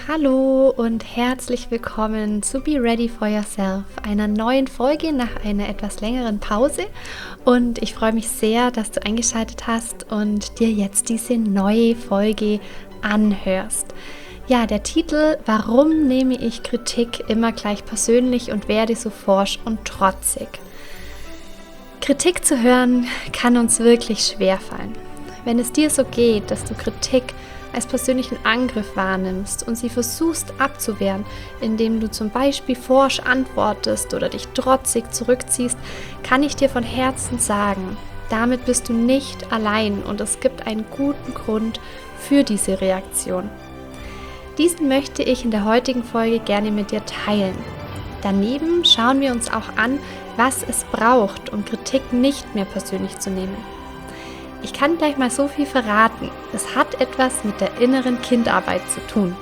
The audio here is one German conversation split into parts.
Hallo und herzlich willkommen zu Be Ready for Yourself, einer neuen Folge nach einer etwas längeren Pause. Und ich freue mich sehr, dass du eingeschaltet hast und dir jetzt diese neue Folge anhörst. Ja, der Titel: Warum nehme ich Kritik immer gleich persönlich und werde so forsch und trotzig? Kritik zu hören kann uns wirklich schwerfallen. Wenn es dir so geht, dass du Kritik als persönlichen Angriff wahrnimmst und sie versuchst abzuwehren, indem du zum Beispiel forsch antwortest oder dich trotzig zurückziehst, kann ich dir von Herzen sagen, damit bist du nicht allein und es gibt einen guten Grund für diese Reaktion. Diesen möchte ich in der heutigen Folge gerne mit dir teilen. Daneben schauen wir uns auch an, was es braucht, um Kritik nicht mehr persönlich zu nehmen. Ich kann gleich mal so viel verraten. Es hat etwas mit der inneren Kindarbeit zu tun.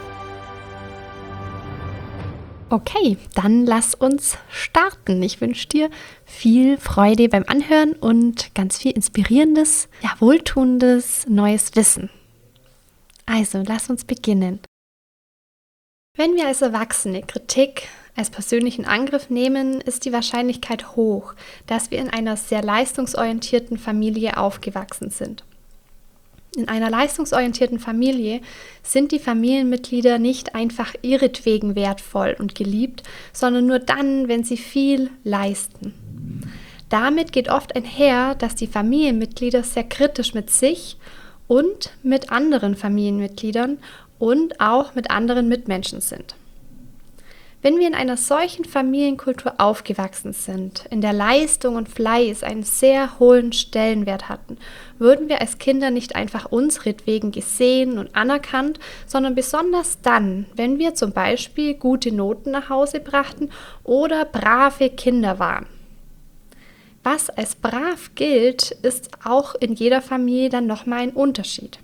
Okay, dann lass uns starten. Ich wünsche dir viel Freude beim Anhören und ganz viel inspirierendes, wohltuendes, neues Wissen. Also, lass uns beginnen. Wenn wir als Erwachsene Kritik als persönlichen Angriff nehmen, ist die Wahrscheinlichkeit hoch, dass wir in einer sehr leistungsorientierten Familie aufgewachsen sind. In einer leistungsorientierten Familie sind die Familienmitglieder nicht einfach ihretwegen wertvoll und geliebt, sondern nur dann, wenn sie viel leisten. Damit geht oft einher, dass die Familienmitglieder sehr kritisch mit sich und mit anderen Familienmitgliedern und auch mit anderen Mitmenschen sind. Wenn wir in einer solchen Familienkultur aufgewachsen sind, in der Leistung und Fleiß einen sehr hohen Stellenwert hatten, würden wir als Kinder nicht einfach unseretwegen gesehen und anerkannt, sondern besonders dann, wenn wir zum Beispiel gute Noten nach Hause brachten oder brave Kinder waren. Was als brav gilt, ist auch in jeder Familie dann nochmal ein Unterschied.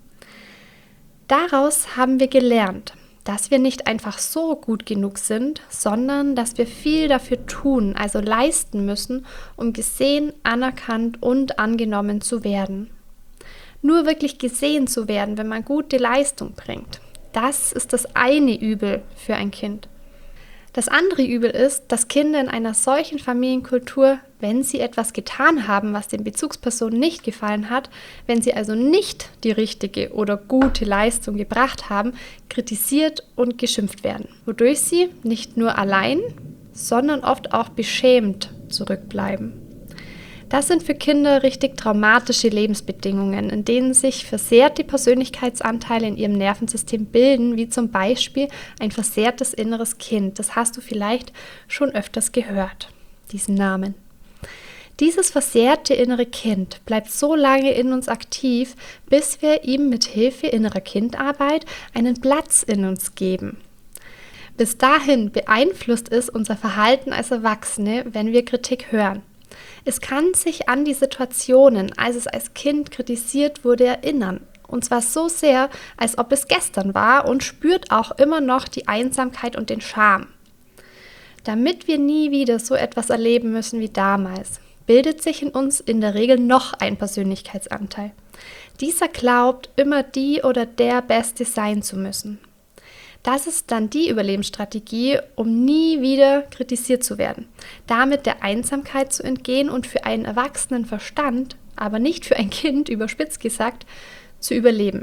Daraus haben wir gelernt, dass wir nicht einfach so gut genug sind, sondern dass wir viel dafür tun, also leisten müssen, um gesehen, anerkannt und angenommen zu werden. Nur wirklich gesehen zu werden, wenn man gute Leistung bringt, das ist das eine Übel für ein Kind. Das andere Übel ist, dass Kinder in einer solchen Familienkultur, wenn sie etwas getan haben, was den Bezugspersonen nicht gefallen hat, wenn sie also nicht die richtige oder gute Leistung gebracht haben, kritisiert und geschimpft werden, wodurch sie nicht nur allein, sondern oft auch beschämt zurückbleiben. Das sind für Kinder richtig traumatische Lebensbedingungen, in denen sich versehrte Persönlichkeitsanteile in ihrem Nervensystem bilden, wie zum Beispiel ein versehrtes inneres Kind. Das hast du vielleicht schon öfters gehört, diesen Namen. Dieses versehrte innere Kind bleibt so lange in uns aktiv, bis wir ihm mit Hilfe innerer Kindarbeit einen Platz in uns geben. Bis dahin beeinflusst es unser Verhalten als Erwachsene, wenn wir Kritik hören. Es kann sich an die Situationen, als es als Kind kritisiert wurde, erinnern. Und zwar so sehr, als ob es gestern war, und spürt auch immer noch die Einsamkeit und den Scham. Damit wir nie wieder so etwas erleben müssen wie damals, bildet sich in uns in der Regel noch ein Persönlichkeitsanteil. Dieser glaubt, immer die oder der Beste sein zu müssen. Das ist dann die Überlebensstrategie, um nie wieder kritisiert zu werden, damit der Einsamkeit zu entgehen und für einen erwachsenen Verstand, aber nicht für ein Kind, überspitzt gesagt, zu überleben.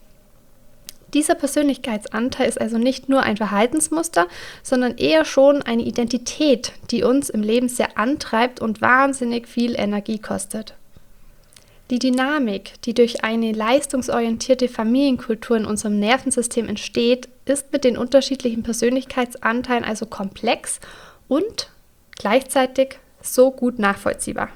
Dieser Persönlichkeitsanteil ist also nicht nur ein Verhaltensmuster, sondern eher schon eine Identität, die uns im Leben sehr antreibt und wahnsinnig viel Energie kostet. Die Dynamik, die durch eine leistungsorientierte Familienkultur in unserem Nervensystem entsteht, ist mit den unterschiedlichen Persönlichkeitsanteilen also komplex und gleichzeitig so gut nachvollziehbar.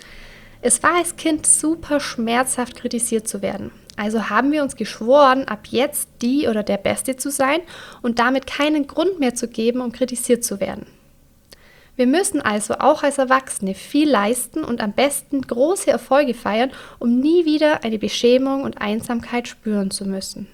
Es war als Kind super schmerzhaft, kritisiert zu werden. Also haben wir uns geschworen, ab jetzt die oder der Beste zu sein und damit keinen Grund mehr zu geben, um kritisiert zu werden. Wir müssen also auch als Erwachsene viel leisten und am besten große Erfolge feiern, um nie wieder eine Beschämung und Einsamkeit spüren zu müssen.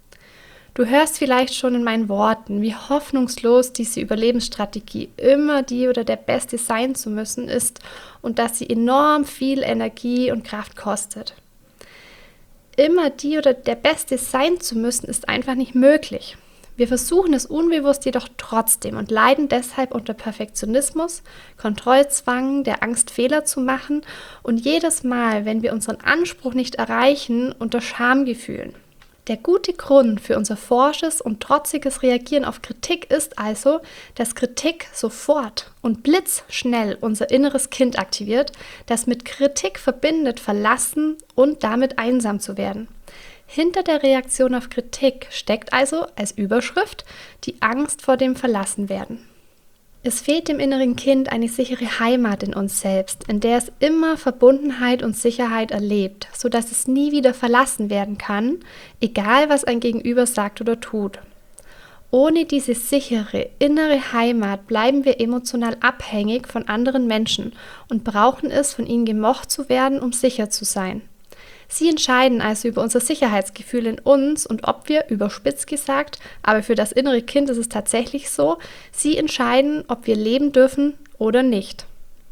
Du hörst vielleicht schon in meinen Worten, wie hoffnungslos diese Überlebensstrategie, immer die oder der Beste sein zu müssen, ist und dass sie enorm viel Energie und Kraft kostet. Immer die oder der Beste sein zu müssen, ist einfach nicht möglich. Wir versuchen es unbewusst jedoch trotzdem und leiden deshalb unter Perfektionismus, Kontrollzwang, der Angst, Fehler zu machen und jedes Mal, wenn wir unseren Anspruch nicht erreichen, unter Schamgefühlen. Der gute Grund für unser forsches und trotziges Reagieren auf Kritik ist also, dass Kritik sofort und blitzschnell unser inneres Kind aktiviert, das mit Kritik verbindet, verlassen und damit einsam zu werden. Hinter der Reaktion auf Kritik steckt also als Überschrift die Angst vor dem Verlassenwerden. Es fehlt dem inneren Kind eine sichere Heimat in uns selbst, in der es immer Verbundenheit und Sicherheit erlebt, sodass es nie wieder verlassen werden kann, egal was ein Gegenüber sagt oder tut. Ohne diese sichere innere Heimat bleiben wir emotional abhängig von anderen Menschen und brauchen es, von ihnen gemocht zu werden, um sicher zu sein. Sie entscheiden also über unser Sicherheitsgefühl in uns und ob wir, überspitzt gesagt, aber für das innere Kind ist es tatsächlich so, sie entscheiden, ob wir leben dürfen oder nicht.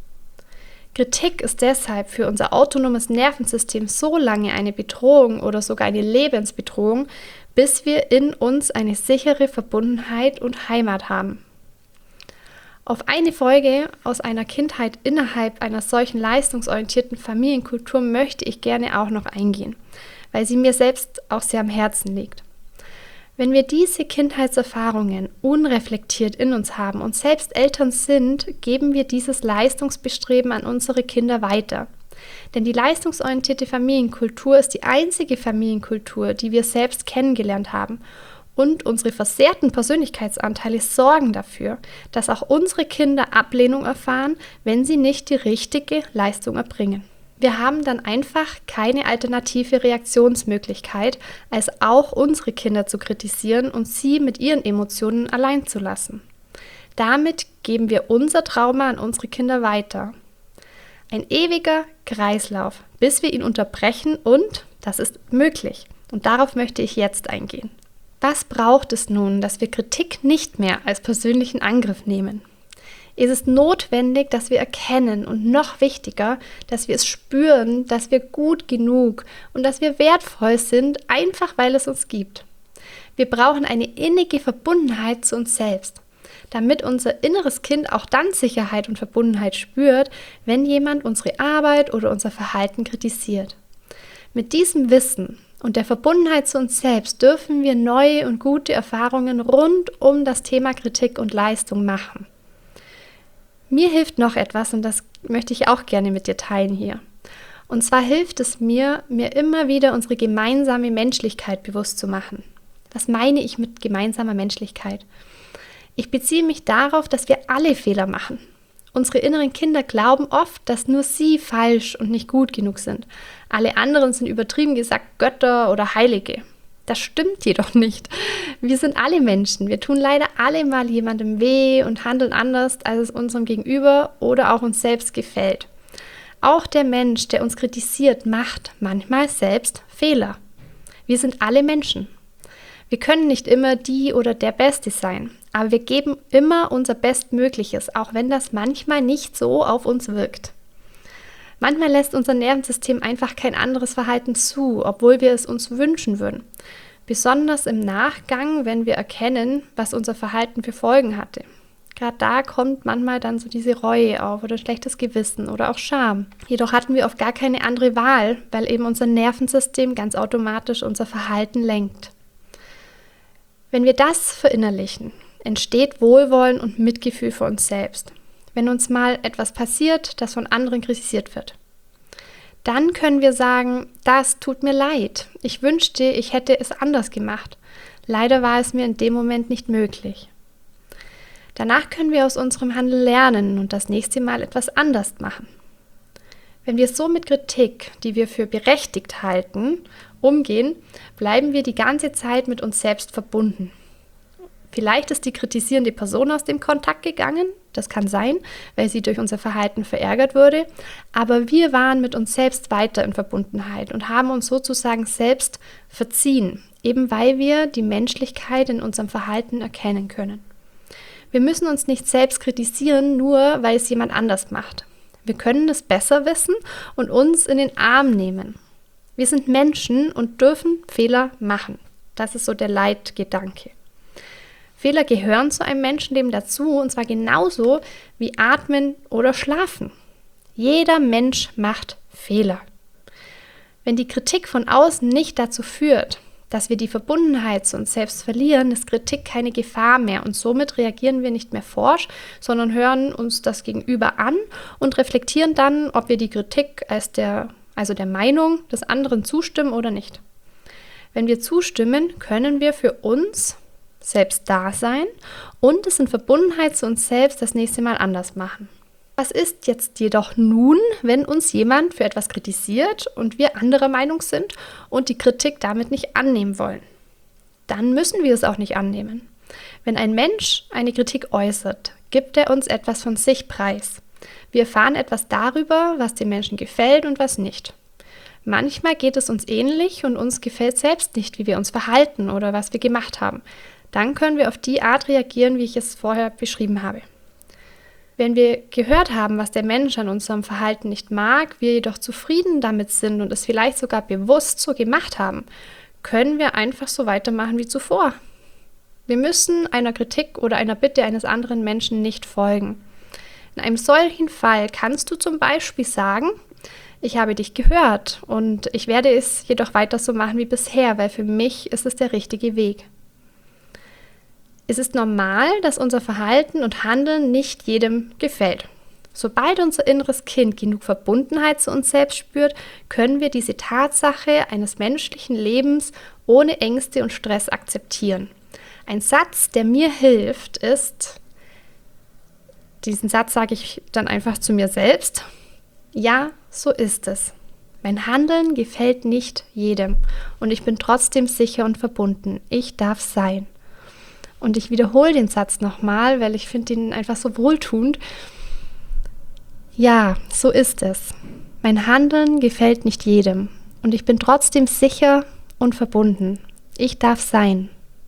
Kritik ist deshalb für unser autonomes Nervensystem so lange eine Bedrohung oder sogar eine Lebensbedrohung, bis wir in uns eine sichere Verbundenheit und Heimat haben. Auf eine Folge aus einer Kindheit innerhalb einer solchen leistungsorientierten Familienkultur möchte ich gerne auch noch eingehen, weil sie mir selbst auch sehr am Herzen liegt. Wenn wir diese Kindheitserfahrungen unreflektiert in uns haben und selbst Eltern sind, geben wir dieses Leistungsbestreben an unsere Kinder weiter. Denn die leistungsorientierte Familienkultur ist die einzige Familienkultur, die wir selbst kennengelernt haben. Und unsere versehrten Persönlichkeitsanteile sorgen dafür, dass auch unsere Kinder Ablehnung erfahren, wenn sie nicht die richtige Leistung erbringen. Wir haben dann einfach keine alternative Reaktionsmöglichkeit, als auch unsere Kinder zu kritisieren und sie mit ihren Emotionen allein zu lassen. Damit geben wir unser Trauma an unsere Kinder weiter. Ein ewiger Kreislauf, bis wir ihn unterbrechen und das ist möglich. Und darauf möchte ich jetzt eingehen. Was braucht es nun, dass wir Kritik nicht mehr als persönlichen Angriff nehmen? Es ist notwendig, dass wir erkennen und noch wichtiger, dass wir es spüren, dass wir gut genug und dass wir wertvoll sind, einfach weil es uns gibt. Wir brauchen eine innige Verbundenheit zu uns selbst, damit unser inneres Kind auch dann Sicherheit und Verbundenheit spürt, wenn jemand unsere Arbeit oder unser Verhalten kritisiert. Mit diesem Wissen und der Verbundenheit zu uns selbst dürfen wir neue und gute Erfahrungen rund um das Thema Kritik und Leistung machen. Mir hilft noch etwas und das möchte ich auch gerne mit dir teilen hier. Und zwar hilft es mir immer wieder unsere gemeinsame Menschlichkeit bewusst zu machen. Was meine ich mit gemeinsamer Menschlichkeit? Ich beziehe mich darauf, dass wir alle Fehler machen. Unsere inneren Kinder glauben oft, dass nur sie falsch und nicht gut genug sind. Alle anderen sind übertrieben gesagt Götter oder Heilige. Das stimmt jedoch nicht. Wir sind alle Menschen. Wir tun leider alle mal jemandem weh und handeln anders, als es unserem Gegenüber oder auch uns selbst gefällt. Auch der Mensch, der uns kritisiert, macht manchmal selbst Fehler. Wir sind alle Menschen. Wir können nicht immer die oder der Beste sein, aber wir geben immer unser Bestmögliches, auch wenn das manchmal nicht so auf uns wirkt. Manchmal lässt unser Nervensystem einfach kein anderes Verhalten zu, obwohl wir es uns wünschen würden. Besonders im Nachgang, wenn wir erkennen, was unser Verhalten für Folgen hatte. Gerade da kommt manchmal dann so diese Reue auf oder schlechtes Gewissen oder auch Scham. Jedoch hatten wir oft gar keine andere Wahl, weil eben unser Nervensystem ganz automatisch unser Verhalten lenkt. Wenn wir das verinnerlichen, entsteht Wohlwollen und Mitgefühl für uns selbst. Wenn uns mal etwas passiert, das von anderen kritisiert wird. Dann können wir sagen, das tut mir leid. Ich wünschte, ich hätte es anders gemacht. Leider war es mir in dem Moment nicht möglich. Danach können wir aus unserem Handeln lernen und das nächste Mal etwas anders machen. Wenn wir so mit Kritik, die wir für berechtigt halten, umgehen, bleiben wir die ganze Zeit mit uns selbst verbunden. Vielleicht ist die kritisierende Person aus dem Kontakt gegangen, das kann sein, weil sie durch unser Verhalten verärgert wurde, aber wir waren mit uns selbst weiter in Verbundenheit und haben uns sozusagen selbst verziehen, eben weil wir die Menschlichkeit in unserem Verhalten erkennen können. Wir müssen uns nicht selbst kritisieren, nur weil es jemand anders macht. Wir können es besser wissen und uns in den Arm nehmen. Wir sind Menschen und dürfen Fehler machen. Das ist so der Leitgedanke. Fehler gehören zu einem Menschenleben dazu, und zwar genauso wie Atmen oder Schlafen. Jeder Mensch macht Fehler. Wenn die Kritik von außen nicht dazu führt, dass wir die Verbundenheit zu uns selbst verlieren, ist Kritik keine Gefahr mehr und somit reagieren wir nicht mehr forsch, sondern hören uns das Gegenüber an und reflektieren dann, ob wir die Kritik der Meinung des anderen zustimmen oder nicht. Wenn wir zustimmen, können wir für uns selbst da sein und es in Verbundenheit zu uns selbst das nächste Mal anders machen. Was ist jetzt jedoch nun, wenn uns jemand für etwas kritisiert und wir anderer Meinung sind und die Kritik damit nicht annehmen wollen? Dann müssen wir es auch nicht annehmen. Wenn ein Mensch eine Kritik äußert, gibt er uns etwas von sich preis. Wir erfahren etwas darüber, was dem Menschen gefällt und was nicht. Manchmal geht es uns ähnlich und uns gefällt selbst nicht, wie wir uns verhalten oder was wir gemacht haben. Dann können wir auf die Art reagieren, wie ich es vorher beschrieben habe. Wenn wir gehört haben, was der Mensch an unserem Verhalten nicht mag, wir jedoch zufrieden damit sind und es vielleicht sogar bewusst so gemacht haben, können wir einfach so weitermachen wie zuvor. Wir müssen einer Kritik oder einer Bitte eines anderen Menschen nicht folgen. In einem solchen Fall kannst du zum Beispiel sagen: Ich habe dich gehört und ich werde es jedoch weiter so machen wie bisher, weil für mich ist es der richtige Weg. Es ist normal, dass unser Verhalten und Handeln nicht jedem gefällt. Sobald unser inneres Kind genug Verbundenheit zu uns selbst spürt, können wir diese Tatsache eines menschlichen Lebens ohne Ängste und Stress akzeptieren. Ein Satz, der mir hilft, ist, diesen Satz sage ich dann einfach zu mir selbst: Ja, so ist es. Mein Handeln gefällt nicht jedem und ich bin trotzdem sicher und verbunden. Ich darf sein. Und ich wiederhole den Satz nochmal, weil ich finde ihn einfach so wohltuend. Ja, so ist es. Mein Handeln gefällt nicht jedem und ich bin trotzdem sicher und verbunden. Ich darf sein.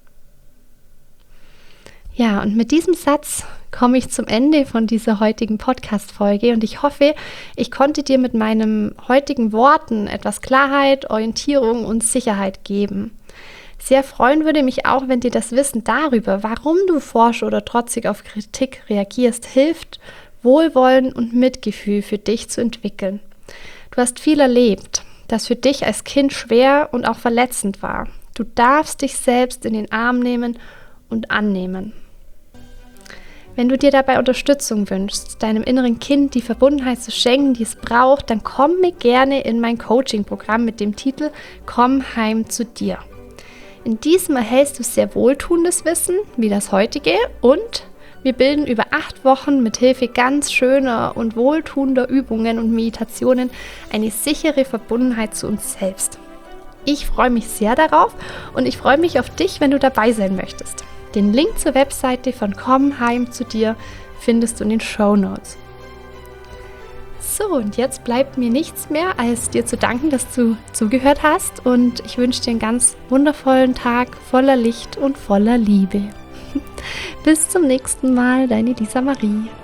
Ja, und mit diesem Satz komme ich zum Ende von dieser heutigen Podcast-Folge und ich hoffe, ich konnte dir mit meinen heutigen Worten etwas Klarheit, Orientierung und Sicherheit geben. Sehr freuen würde mich auch, wenn dir das Wissen darüber, warum du forsch oder trotzig auf Kritik reagierst, hilft, Wohlwollen und Mitgefühl für dich zu entwickeln. Du hast viel erlebt, das für dich als Kind schwer und auch verletzend war. Du darfst dich selbst in den Arm nehmen und annehmen. Wenn du dir dabei Unterstützung wünschst, deinem inneren Kind die Verbundenheit zu schenken, die es braucht, dann komm mir gerne in mein Coaching-Programm mit dem Titel Komm heim zu dir. In diesem erhältst du sehr wohltuendes Wissen, wie das heutige, und wir bilden über 8 Wochen mit Hilfe ganz schöner und wohltuender Übungen und Meditationen eine sichere Verbundenheit zu uns selbst. Ich freue mich sehr darauf und ich freue mich auf dich, wenn du dabei sein möchtest. Den Link zur Webseite von Komm heim zu dir findest du in den Shownotes. So, und jetzt bleibt mir nichts mehr, als dir zu danken, dass du zugehört hast, und ich wünsche dir einen ganz wundervollen Tag voller Licht und voller Liebe. Bis zum nächsten Mal, deine Lisa Marie.